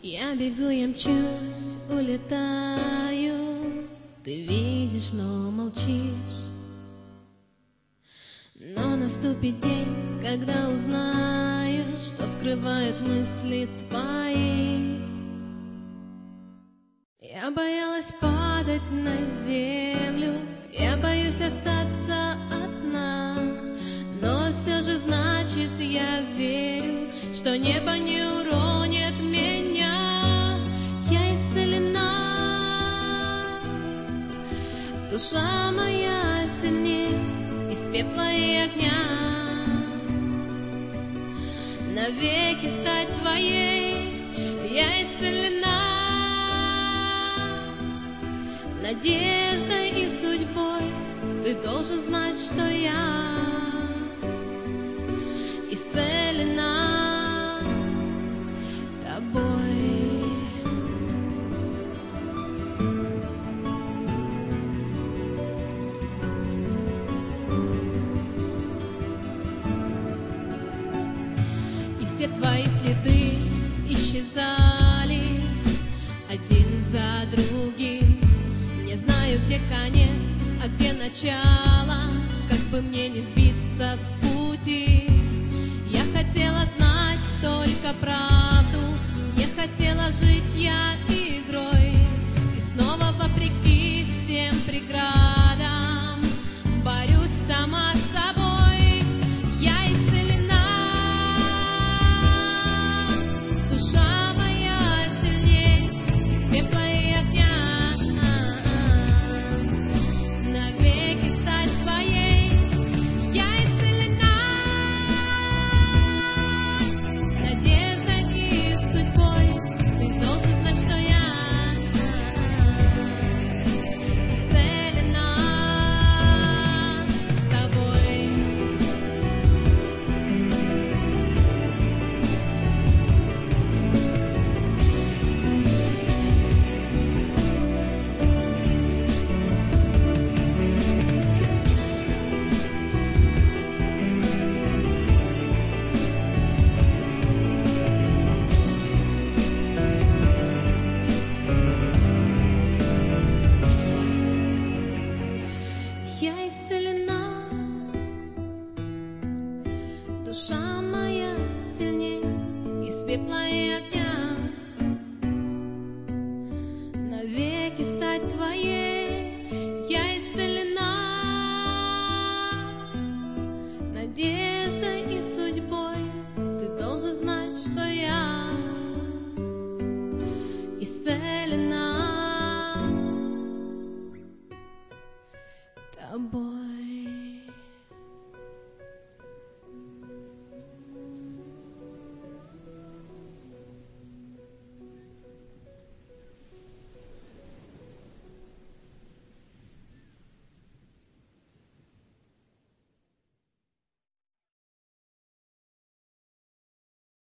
Я бегу, я мчусь, улетаю. Ты видишь, но молчишь. Но наступит день, когда узнаешь, что скрывают мысли твои. Я боялась падать на землю, я боюсь остаться одна. Но все же значит, я верю, что небо не уронит меня. Я исцелена, душа моя сильнее из пепла и огня. Навеки стать твоей, я исцелена. Надеждой и судьбой ты должен знать, что я исцелена тобой. И все твои следы исчезали один за другим. Не знаю, где конец, а где начало, как бы мне не сбиться с пути. Я хотела знать только правду, не хотела жить я игрой. И снова вопреки всем преградам борюсь сама с собой. Я исцелена, душа моя сильней из пепла и огня. Навеки стать твоей, я исцелена. Надеждой и судьбой ты должен знать, что я исцелена тобой. Я исцелена, душа моя сильней из пепла и огня. Навеки стать твоей, я исцелена. Надеждой и судьбой ты должен знать, что я исцелена тобой.